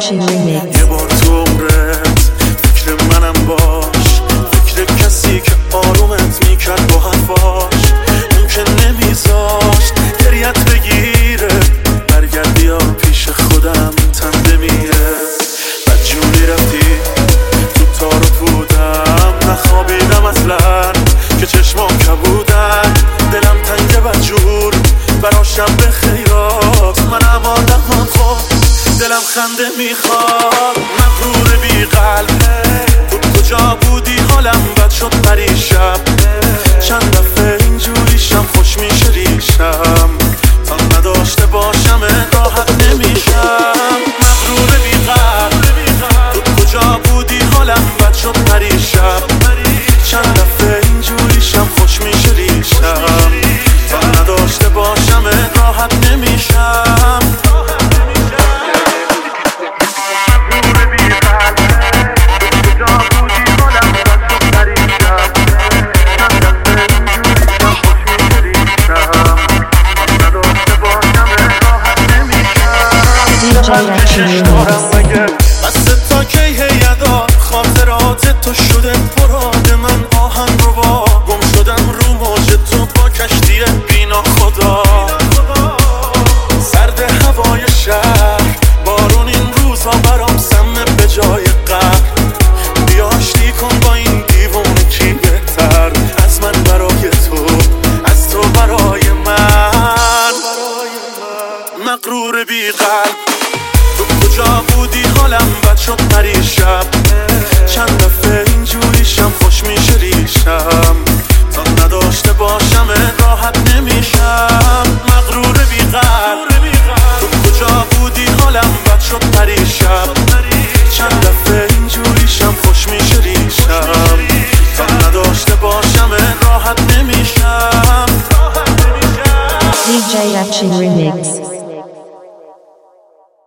Remix. یه بار تو عمرت فکر منم باش، فکر کسی که آرومت میکرد با حرفاش، اون که نمیذاشت گریت بگیره، برگردی یا پیش خودم تن بمیره. بدجوری رفتی تو تار و پودم، نخوابیدم اصلا که چشمام کبودن، دلم تنگ بدجور برا شب خیرات، منم آدمم خوب دلم خنده میخواد. مغرور بی قلب تو کجا بودی؟ حالم بد شد پریشب، چند دفعه اینجوریشم خوش میشه ریشم، تا نداشته باشم راحت نمیشم. مغرور بی قلب تو کجا بودی؟ حالم بد شد پریشب، چند دفعه اینجوریشم خوش میشه ریشم، تا نداشته باشم راحت نمیشم. بست تا کی هیدا خاطرات تو شده مراد من، آهنگ رو با گم شدم رو موج تو با کشتی بینا خدا. سرد هوای شهر بارون این روزا برام سمه به جای قهر، بیا آشتی کن با این دیوونه کی بهتر از من برای تو، از تو برای من. مغرور بی قلب تو کجا بودی؟ حالم بد شد پریشب، چند دفعه اینجوریشم خوش میشه ریشم، تا نداشته باشم راحت نمیشم. مغرور بی قلب تو کجا بودی؟ حالم بد شد پریشب، چند دفعه اینجوریشم خوش میشه ریشم، تا نداشته باشم راحت نمیشم. DJ Remix.